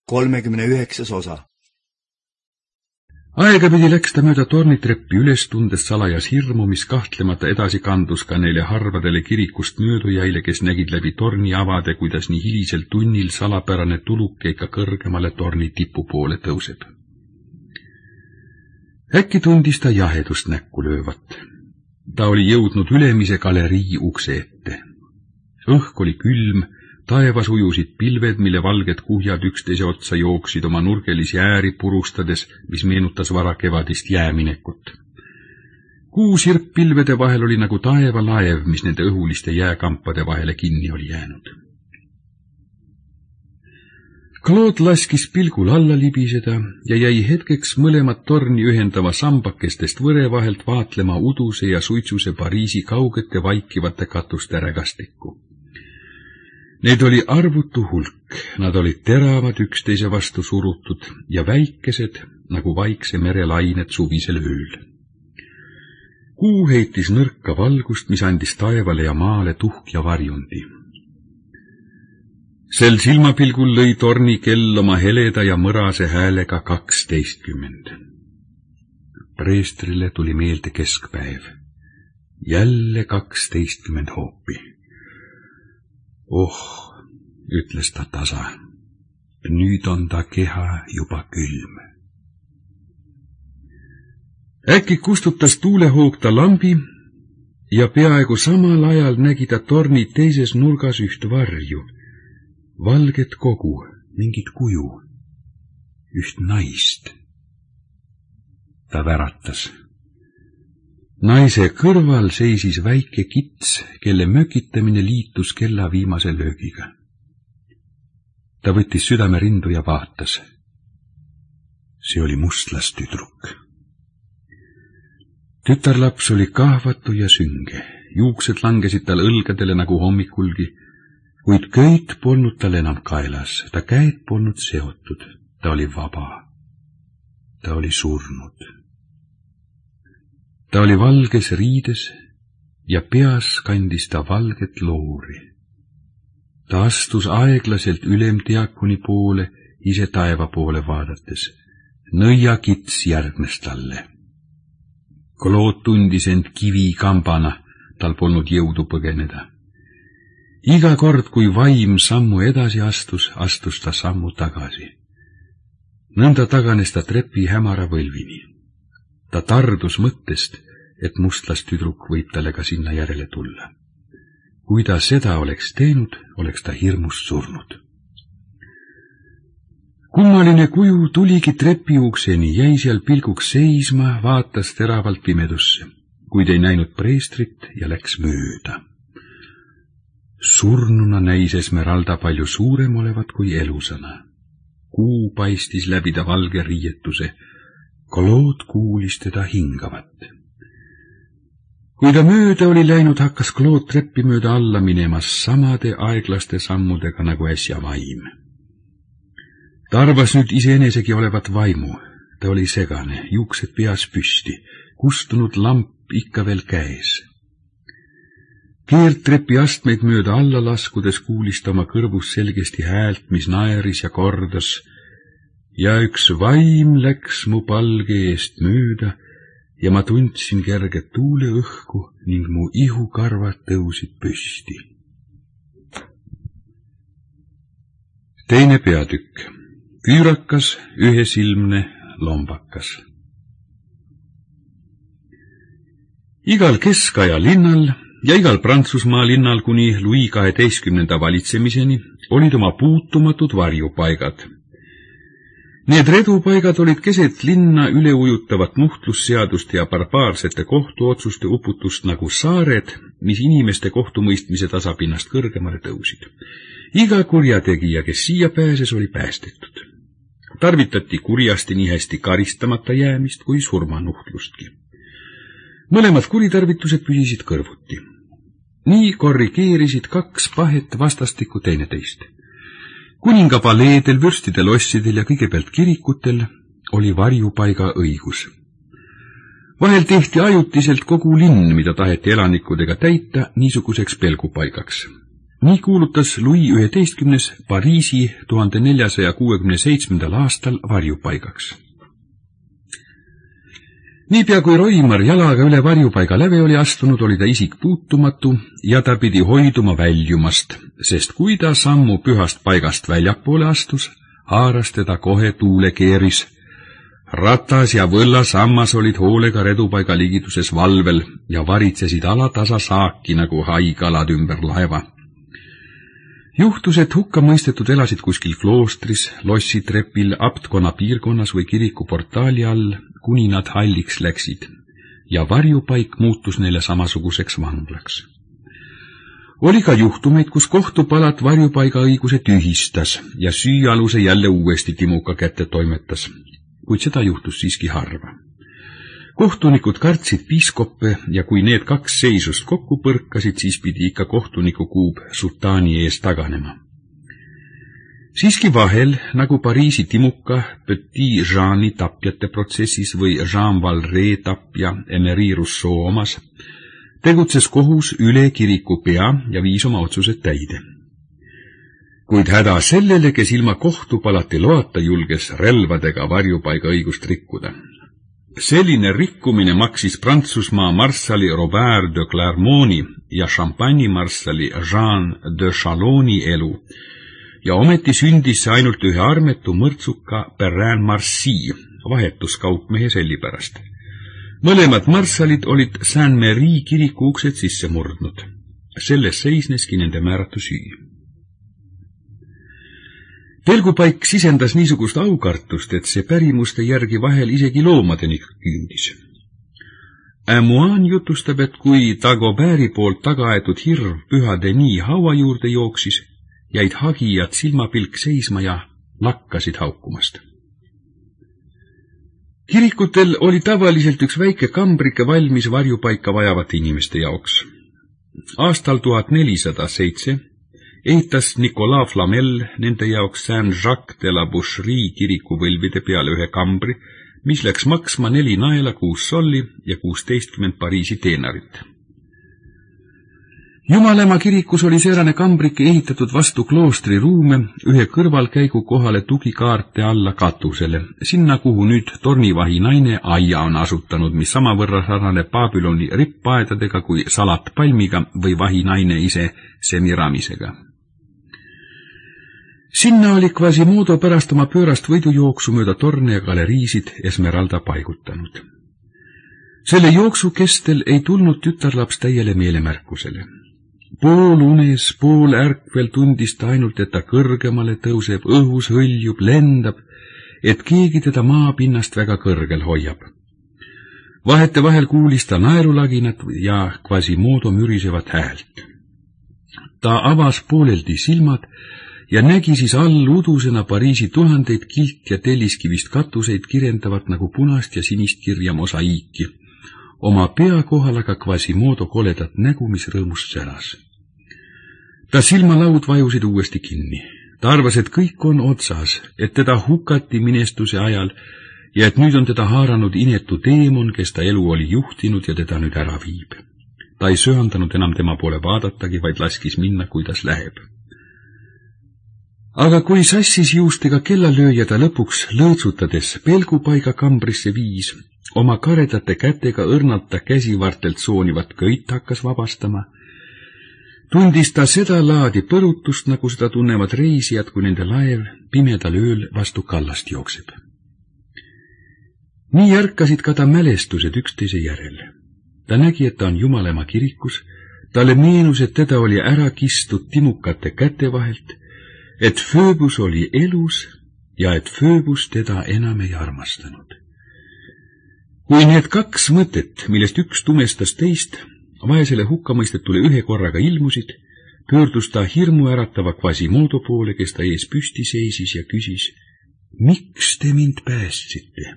39. osa. Aegapidi läks ta mööda tornitreppi üles, tundes salajas hirmu, mis kahtlemata edasi kandus ka neile harvadele kirikust möödujaile, kes nägid läbi torni avade, kuidas nii hilisel tunnil salapärane tuluke ikka kõrgemale torni tipu poole tõuseb. Äkki tundis ta jahedust näkku löövat. Ta oli jõudnud ülemise galerii ukse ette. Õhk oli külm, taevas ujusid pilved, mille valged kuhjad üksteise otsa jooksid oma nurgelisi ääri purustades, mis meenutas varakevadist jääminekut. Kuusirp pilvede vahel oli nagu taevalaev, mis nende õhuliste jääkampade vahele kinni oli jäänud. Claude laskis pilgul alla libiseda ja jäi hetkeks mõlemad torni ühendava sambakestest võre vahelt vaatlema uduse ja suitsuse Pariisi kaugete vaikivate katuste rägastikku. Need oli arvutu hulk, nad olid teravad üksteise vastu surutud ja väikesed nagu vaikse mere lained suvisel ööl. Kuu heitis nõrka valgust, mis andis taevale ja maale tuhkja varjundi. Sel silmapilgul lõi torni kell oma heleda ja mõrase häälega 12. Preestrile tuli meelde keskpäev. Jälle 12 hoopi. Ütles ta tasa. Nüüd on ta keha juba külm. Äkki kustutas tuulehoog ta lambi ja peaaegu samal ajal nägi ta torni teises nurgas üht varju. Valget kogu, mingit kuju, üht naist. Ta väratas. Naise kõrval seisis väike kits, kelle mökitamine liitus kella viimase löögiga. Ta võttis südame rindu ja vaatas. See oli mustlastüdruk. Tütarlaps oli kahvatu ja sünge, juuksed langesid tal õlgadele nagu hommikulgi, kuid köit polnud tal enam kaelas, ta käed polnud seotud, ta oli vaba. Ta oli surnud. Ta oli valges riides ja peas kandis ta valget loori. Ta astus aeglaselt ülemdiakoni poole, ise taeva poole vaadates. Nõiakits järgnes talle. Claude tundis end kivikambana, tal polnud jõudu põgeneda. Iga kord, kui vaim sammu edasi astus, astus ta sammu tagasi. Nõnda taganes ta trepi hämara võlvini. Ta tardus mõttest, et mustlastüdruk võib talle ka sinna järele tulla. Kui ta seda oleks teinud, oleks ta hirmust surnud. Kummaline kuju tuligi trepiukseni, jäi seal pilguks seisma, vaatas teravalt pimedusse, kuid ei näinud preestrit ja läks mööda. Surnuna näis Esmeralda palju suurem olevat kui elusana. Kuu paistis läbi ta valge riietuse. Claude kuulis teda hingavat. Kui ta mööda oli läinud, hakkas Claude treppi mööda alla minemas samade aeglaste sammudega nagu äsja vaim. Ta arvas nüüd iseenesegi olevat vaimu. Ta oli segane, juuksed peas püsti, kustunud lamp ikka veel käes. Keertrepi astmeid mööda alla laskudes kuulis ta oma kõrvus selgesti häält, mis naeris ja kordas. Ja üks vaim läks mu palge eest mööda ja ma tundsin kerget tuuleõhku ning mu ihukarvad tõusid püsti. Teine peatükk. Küürakas, ühesilmne, lombakas. Igal keskaja linnal ja igal Prantsusmaa linnal kuni Louis XII valitsemiseni olid oma puutumatud varjupaigad. Need redupaigad olid keset linna üleujutavat nuhtlusseaduste ja barbaarsete kohtuotsuste uputust nagu saared, mis inimeste kohtumõistmise tasapinnast kõrgemale tõusid. Iga kurjategija, kes siia pääses, oli päästetud. Tarvitati kurjasti nii hästi karistamata jäämist kui surmanuhtlustki. Mõlemad kuritarvitused püsisid kõrvuti. Nii korrigeerisid kaks pahet vastastikku teineteist. Kuninga paleedel, vürstide lossidel ja kõigepealt kirikutel oli varjupaiga õigus. Vahel tehti ajutiselt kogu linn, mida taheti elanikudega täita, niisuguseks pelgupaigaks. Nii kuulutas Louis XI Pariisi 1467. aastal varjupaigaks. Niipea kui Roimar jalaga üle varjupaiga läve oli astunud, oli ta isik puutumatu ja ta pidi hoiduma väljumast, sest kui ta sammu pühast paigast väljapoole astus, haaras teda kohe tuulekeeris. Ratas ja võllasammas olid hoolega redupaiga ligituses valvel ja varitsesid alatasa saaki nagu haigalad ümber laeva. Juhtus, et hukka mõistetud elasid kuskil kloostris, lossitrepil, aptkonna piirkonnas või kiriku portaali all, kuni nad halliks läksid ja varjupaik muutus neile samasuguseks vanglaks. Oli ka juhtumeid, kus kohtupalat varjupaiga õiguse tühistas ja süüaluse jälle uuesti Timuka kätte toimetas, kuid seda juhtus siiski harva. Kohtunikud kartsid piiskoppe ja kui need kaks seisust kokku põrkasid, siis pidi ikka kohtuniku kuub sultaani ees taganema. Siiski vahel, nagu Pariisi Timuka Petit Jeani tapjate protsessis või Jean Valree tapja Emery Rousseau omas, tegutses kohus üle kiriku pea ja viis oma otsused täide. Kuid häda sellele, kes ilma kohtupalati loata julges relvadega varjupaiga õigust rikkuda. Selline rikkumine maksis Prantsusmaa marssali Robert de Clermonti ja Champagne marssali Jean de Chaloni elu ja ometi sündis see ainult ühe armetu mõrtsuka Perrin Marcy, vahetuskaupmehe sellipärast. Mõlemad marssalid olid Saint-Méry kiriku uksed sisse murdnud. Selles seisneski nende määratu süü. Pelgupaik sisendas niisugust aukartust, et see pärimuste järgi vahel isegi loomadeni küündis. Amoan jutustab, et kui Dagobert'i poolt tagaaetud hirv Püha Denis haua juurde jooksis, jäid hagijad silmapilk seisma ja lakkasid haukumast. Kirikutel oli tavaliselt üks väike kambrike valmis varjupaika vajavate inimeste jaoks. Aastal 1407 ehitas Nicolas Flamel nende jaoks Saint-Jacques de la Boucherie kiriku võlvide peale ühe kambri, mis läks maksma 4 naela 6 solli ja 16 Pariisi teenarit. Jumalema kirikus oli seerane kambrike ehitatud vastu kloostri ruume ühe kõrvalkäigu kohale tugikaarte alla katusele, sinna kuhu nüüd tornivahi naine aia on asutanud, mis samavõrra sarnane Babyloni rippaedadega kui salatpalmiga või vahi naine ise Semiramisega. Sinna oli Quasimodo pärast oma pöörast võidujooksu mööda torne ja galeriisid Esmeralda paigutanud. Selle jooksu kestel ei tulnud tütarlaps täiele meelemärkusele. Pool unes, pool ärkvel tundis ta ainult, et ta kõrgemale tõuseb, õhus hõljub, lendab, et keegi teda maapinnast väga kõrgel hoiab. Vahete vahel kuulis ta naerulaginat ja Quasimodo mürisevat häält. Ta avas pooleldi silmad ja nägi siis all udusena Pariisi tuhandeid kilt- ja telliskivist katuseid kirendavat nagu punast ja sinist kirja mosaiiki. Oma pea kohal aga Quasimodo koledat nägu, mis rõõmust säras. Ta silmalaud vajusid uuesti kinni. Ta arvas, et kõik on otsas, et teda hukati minestuse ajal ja et nüüd on teda haaranud inetu teemon, kes ta elu oli juhtinud ja teda nüüd ära viib. Ta ei söandanud enam tema poole vaadatagi, vaid laskis minna, kuidas läheb. Aga kui sassis juustega kellalööja ta lõpuks lõõtsutades pelgupaiga kambrisse viis, oma karedate kätega õrnalt ta käsivartelt soonivat köit hakkas vabastama, tundis ta seda laadi põrutust, nagu seda tunnevad reisijad, kui nende laev pimedal ööl vastu kallast jookseb. Nii ärkasid ka ta mälestused üksteise järel. Ta nägi, et ta on Jumalema kirikus, talle meenus, et teda oli ära kistud timukate käte vahelt, et Fööbus oli elus ja et Fööbus teda enam ei armastanud. Kui need kaks mõtet, millest üks tumestas teist, vaesele hukkamõistetule ühe korraga ilmusid, pöördus ta hirmuäratava Quasimodo poole, kes ta ees püsti seisis ja küsis, miks te mind päästsite?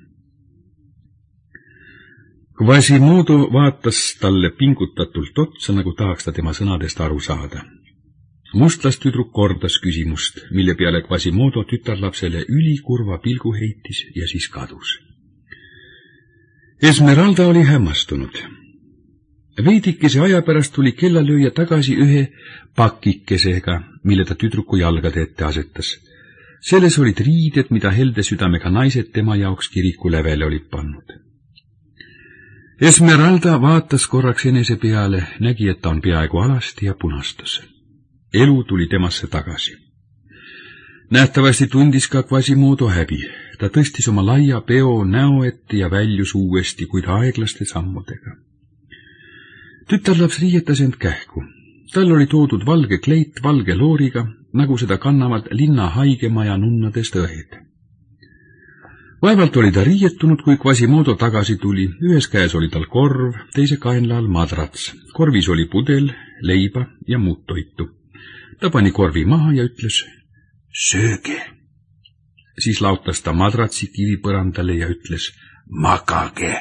Quasimodo vaatas talle pingutatult otsa, nagu tahaks ta tema sõnadest aru saada. Mustlastüdruk kordas küsimust, mille peale Quasimodo tütarlapsele ülikurva pilgu heitis ja siis kadus. Esmeralda oli hämmastunud. Veidikese aja pärast tuli kellalööja tagasi ühe pakikesega, mille ta tüdruku jalgade ette asetas. Selles olid riided, mida helde südamega naised tema jaoks kiriku lävele olid pannud. Esmeralda vaatas korraks enese peale, nägi, et ta on peaaegu alasti ja punastus. Elu tuli temasse tagasi. Nähtavasti tundis ka Quasimodo häbi. Ta tõstis oma laia peo näo ette ja väljus uuesti, kuid aeglaste sammudega. Tütarlaps riietas end kähku. Tal oli toodud valge kleit valge looriga, nagu seda kannavad linna haigemaja nunnadest õed. Vaevalt oli ta riietunud, kui Quasimodo tagasi tuli. Ühes käes oli tal korv, teise kaenla all madrats. Korvis oli pudel, leiba ja muud toitu. Ta pani korvi maha ja ütles, sööge. Siis lautas ta madratsi kivipõrandale ja ütles, magage.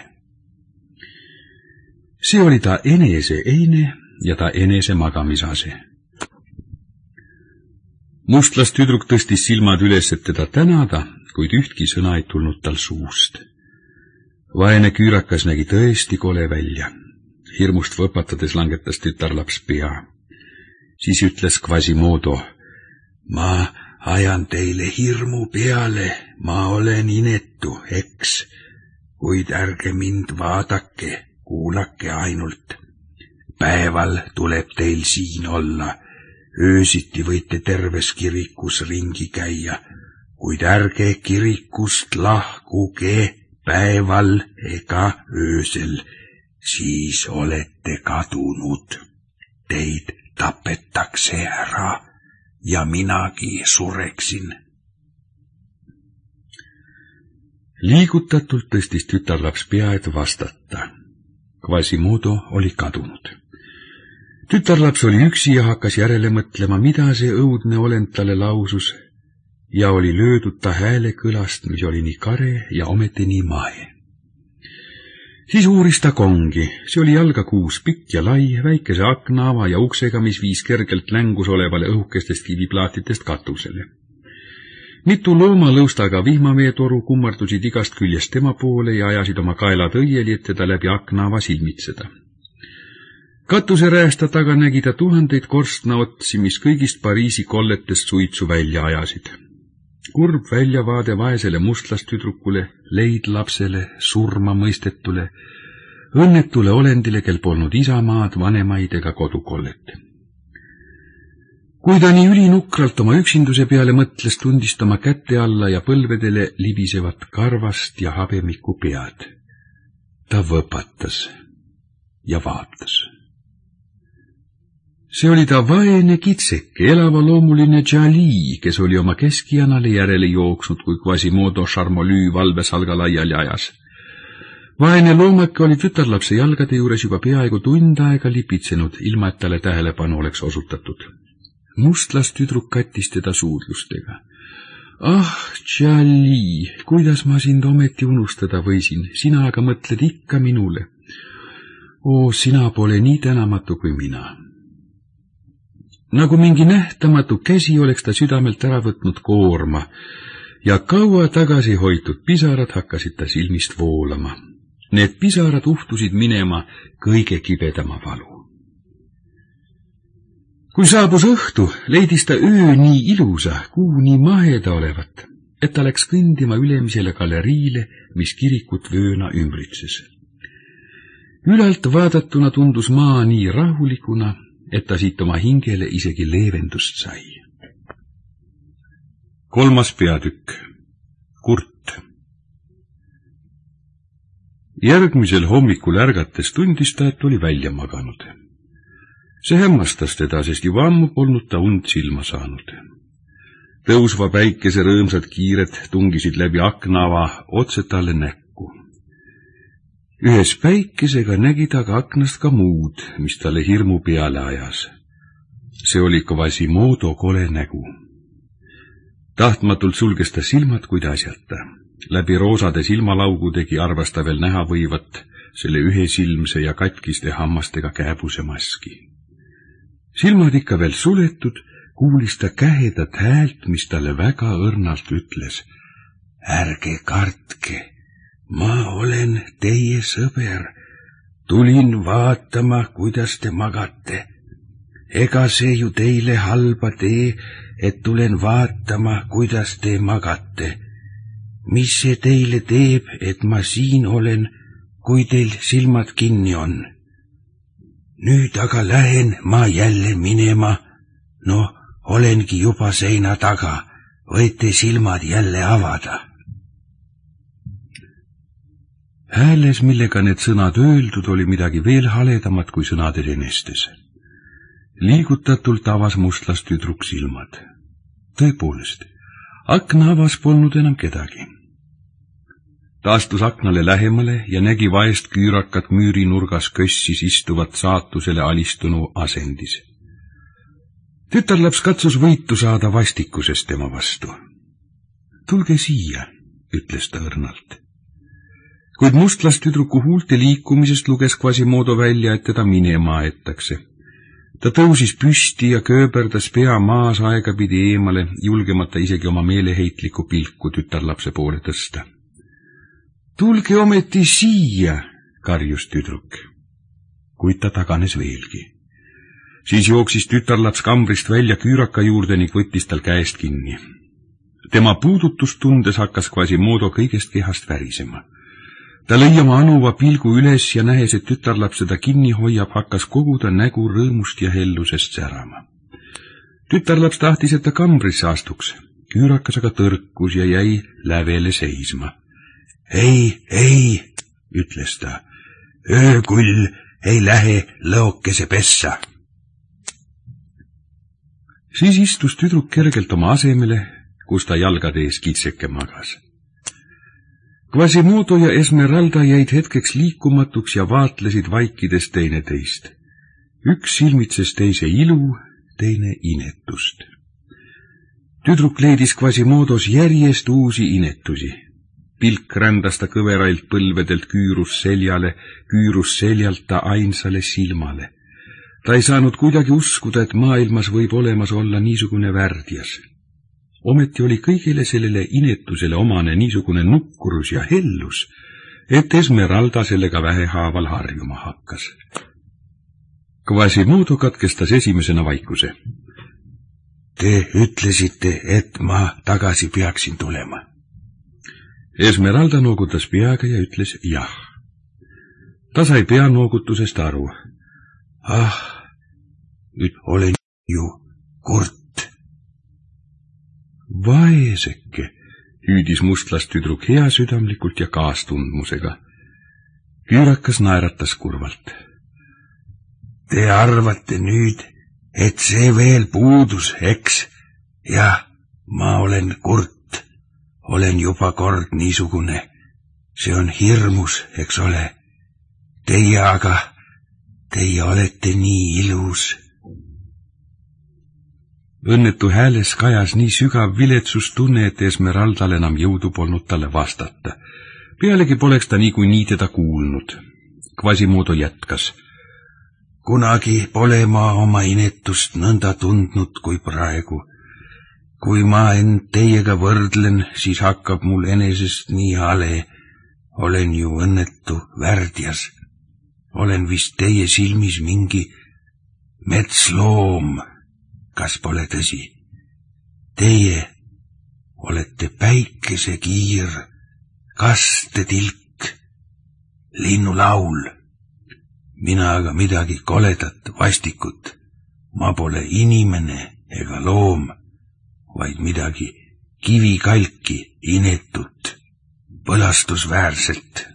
See oli ta enese eine ja ta enese magamisase. Mustlas tüdruk tõstis silmad üles, et teda tänada, kuid ühtki sõna ei tulnud tal suust. Vaene küürakas nägi tõesti kole välja. Hirmust võpatades langetas tütarlaps pea. Siis ütles Quasimodo, ma ajan teile hirmu peale, ma olen inetu, eks, kuid ärge mind vaadake, kuulake ainult. Päeval tuleb teil siin olla, öösiti võite terves kirikus ringi käia, kuid ärge kirikust lahkuge päeval ega öösel, siis olete kadunud. Teid tapetakse ära ja minagi sureksin. Liigutatult tõstis tütarlaps pea, et vastata. Quasimodo oli kadunud. Tütarlaps oli üksi ja hakkas järele mõtlema, mida see õudne olend talle lausus, ja oli löödud ta hääle kõlast, mis oli nii kare ja ometi nii mahe. Siis uuris ta kongi, see oli jalga 6 pikk ja lai, väikese aknaava ja uksega, mis viis kergelt längus olevale õhukestest kiviplaatidest katusele. Mitu loomalõustaga vihmaveetoru kummardusid igast küljest tema poole ja ajasid oma kaelad õieli, et teda läbi aknaava silmitseda. Katuseräästa taga nägi ta 1000 korstnaotsi, mis kõigist Pariisi kolletest suitsu välja ajasid. Kurb väljavaade vaesele mustlastüdrukule, leidlapsele, surma mõistetule, õnnetule olendile, kel polnud isamaad, vanemaid ega kodukollet. Kui ta nii ülinukralt oma üksinduse peale mõtles, tundis ta oma käte alla ja põlvedele libisevat karvast ja habemiku pead. Ta võpatas ja vaatas. See oli ta vaene kitseke, elavaloomuline Djali, kes oli oma keskianale järele jooksnud, kui Quasimodo Charmolü valvesalga laiali ajas. Vaene loomake oli tütarlapse jalgade juures juba peaaegu tund aega lipitsenud, ilma et talle tähelepanu oleks osutatud. Mustlas tüdruk kattis teda suudlustega. Ah, Djali, kuidas ma sind ometi unustada võisin, sina aga mõtled ikka minule. Oo, sina pole nii tänamatu kui mina. Nagu mingi nähtamatu käsi oleks ta südamelt ära võtnud koorma ja kaua tagasi hoitud pisarad hakkasid ta silmist voolama. Need pisarad uhtusid minema kõige kibedama valu. Kui saabus õhtu, leidis ta öö nii ilusa, kuu nii maheda olevat, et ta läks kõndima ülemisele galeriile, mis kirikut vööna ümbritses. Ülalt vaadatuna tundus maa nii rahulikuna, et ta siit oma hingele isegi leevendust sai. 3. peatükk. Kurt. Järgmisel hommikul ärgates tundis ta, et oli välja maganud. See hämmastas teda, sest juba ammu polnud ta und silma saanud. Tõusva päikese rõõmsad kiired tungisid läbi aknaava otse talle näkku. Ühes päikesega nägi ta ka aknast ka muud, mis talle hirmu peale ajas. See oli Quasimodo kole nägu. Tahtmatult sulges ta silmad, kuid asjata. Läbi roosade silmalaugu tegi arvas ta veel näha võivat selle ühesilmse ja katkiste hammastega kääbuse maski. Silmad ikka veel suletud, kuulis ta kähedat häält, mis talle väga õrnalt ütles. Ärge kartke, ma olen teie sõber, tulin vaatama, kuidas te magate. Ega see ju teile halba tee, et tulen vaatama, kuidas te magate. Mis see teile teeb, et ma siin olen, kui teil silmad kinni on? Nüüd aga lähen ma jälle minema. No, olengi juba seina taga. Võite silmad jälle avada. Hääles, millega need sõnad öeldud, oli midagi veel haledamat kui sõnades enestes. Liigutatult avas mustlastüdruk silmad. Tõepoolest, akna avas polnud enam kedagi. Ta astus aknale lähemale ja nägi vaest küürakat müürinurgas kössis istuvat saatusele alistunu asendis. Tütarlaps katsus võitu saada vastikusest tema vastu. Tulge siia, ütles ta õrnalt. Kuid mustlastüdruku huulte liikumisest luges Quasimodo välja, et teda minema aetakse. Ta tõusis püsti ja kööberdas pea maas aegapidi eemale, julgemata isegi oma meeleheitlikku pilku tütarlapse poole tõsta. Tulge ometi siia, karjus tüdruk. Kuid ta taganes veelgi. Siis jooksis tütarlaps kambrist välja küüraka juurde ning võttis tal käest kinni. Tema puudutust tundes hakkas Quasimodo kõigest kehast värisema. Ta lõi oma anuva pilgu üles ja nähes, et tütarlaps seda kinni hoiab, hakkas kogu ta nägu rõõmust ja hellusest särama. Tütarlaps tahtis, et ta kambrisse astuks. Küürakas aga tõrkus ja jäi lävele seisma. Ei, ütles ta. Öökull ei lähe lõokese pessa. Siis istus tüdruk kergelt oma asemele, kus ta jalgade ees kitseke magas. Quasimodo ja Esmeralda jäid hetkeks liikumatuks ja vaatlesid vaikides teineteist. Üks silmitses teise ilu, teine inetust. Tüdruk leidis Quasimodos järjest uusi inetusi. Pilk rändas ta kõverailt põlvedelt küürus seljalt ta ainsale silmale. Ta ei saanud kuidagi uskuda, et maailmas võib olemas olla niisugune värdjas. Ometi oli kõigile sellele inetusele omane niisugune nukkurus ja hellus, et Esmeralda sellega vähehaaval harjuma hakkas. Quasimodo katkestas esimesena vaikuse. Te ütlesite, et ma tagasi peaksin tulema. Esmeralda noogutas peaga ja ütles jah. Ta sai peanoogutusest aru. Nüüd olen ju kurt. Vaeseke, hüüdis mustlastüdruk heasüdamlikult ja kaastundmusega. Küürakas naeratas kurvalt. Te arvate nüüd, et see veel puudus, eks? Jah, ma olen kurt. Olen juba kord niisugune. See on hirmus, eks ole? Teie olete nii ilus. Õnnetu hääles kajas nii sügav viletsustunne, et Esmeraldal enam jõudu polnud talle vastata. Pealegi poleks ta niikuinii teda kuulnud. Quasimodo jätkas. Kunagi pole ma oma inetust nõnda tundnud kui praegu. Kui ma end teiega võrdlen, siis hakkab mul enesest nii hale. Olen ju õnnetu värdjas. Olen vist teie silmis mingi metsloom. Kas pole tõsi? Teie olete päikesekiir, kastetilk, linnulaul. Mina aga midagi koledat, vastikut. Ma pole inimene ega loom, vaid midagi kivikalki, inetut, põlastusväärselt.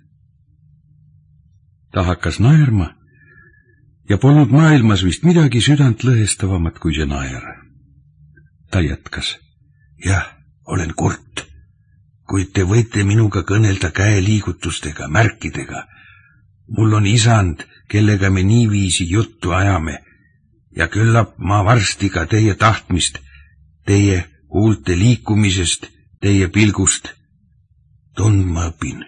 Ta hakkas naerma ja polnud maailmas vist midagi südant lõhestavamat kui see naer. Ta jätkas. Jah, olen kurt, kuid te võite minuga kõnelda käeliigutustega, märkidega. Mul on isand, kellega me niiviisi juttu ajame ja küllap ma varsti ka teie tahtmist, teie huulte liikumisest, teie pilgust tundma õpin.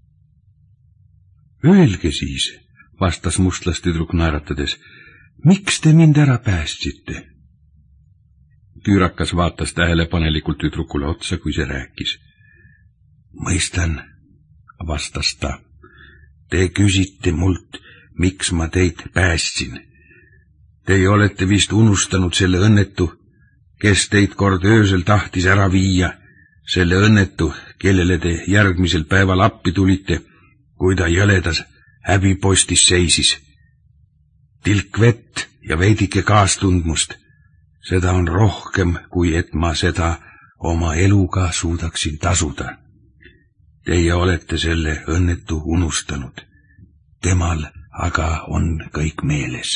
Öelge siis, vastas mustlastüdruk naeratades, miks te mind ära päästsite? Küürakas vaatas tähelepanelikult tüdrukule otsa, kui see rääkis. Mõistan, vastas ta. Te küsite mult, miks ma teid päästsin. Teie olete vist unustanud selle õnnetu, kes teid kord öösel tahtis ära viia, selle õnnetu, kellele te järgmisel päeval appi tulite, kui ta jõledas häbipostis seisis. Tilk vett ja veidike kaastundmust, seda on rohkem, kui et ma seda oma eluga suudaksin tasuda. Teie olete selle õnnetu unustanud. Temal aga on kõik meeles.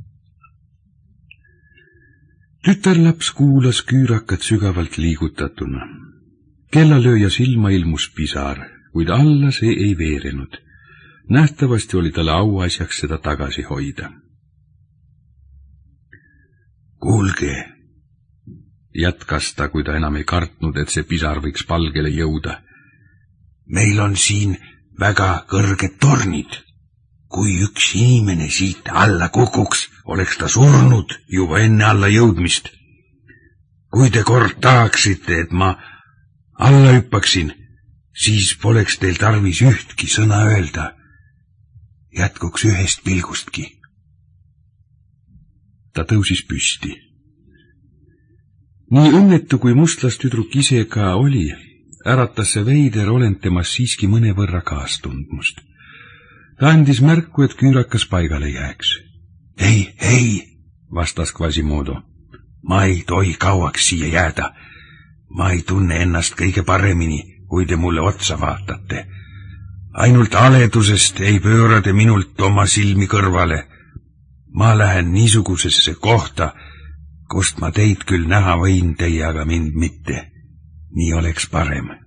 Tütarlaps kuulas küürakat sügavalt liigutatuna. Kellalööja silma ilmus pisar, kuid alla see ei veerenud. Nähtavasti oli talle auasjaks seda tagasi hoida. Kuulge, jätkas ta, kui ta enam ei kartnud, et see pisar võiks palgele jõuda. Meil on siin väga kõrged tornid. Kui üks inimene siit alla kukuks, oleks ta surnud juba enne alla jõudmist. Kui te kord tahaksite, et ma alla hüppaksin, siis poleks teil tarvis ühtki sõna öelda. Jätkuks ühest pilgustki. Ta tõusis püsti. Nii õnnetu kui mustlastüdruk ise ka oli, äratas see veider olend temas siiski mõnevõrra kaastundmust. Ta andis märku, et küürakas paigale jääks. Ei, vastas Quasimodo. Ma ei tohi kauaks siia jääda. Ma ei tunne ennast kõige paremini, kui te mulle otsa vaatate. Ainult aledusest ei pööra te minult oma silmi kõrvale. Ma lähen niisugusesse kohta, kust ma teid küll näha võin, teie aga mind mitte. Nii oleks parem.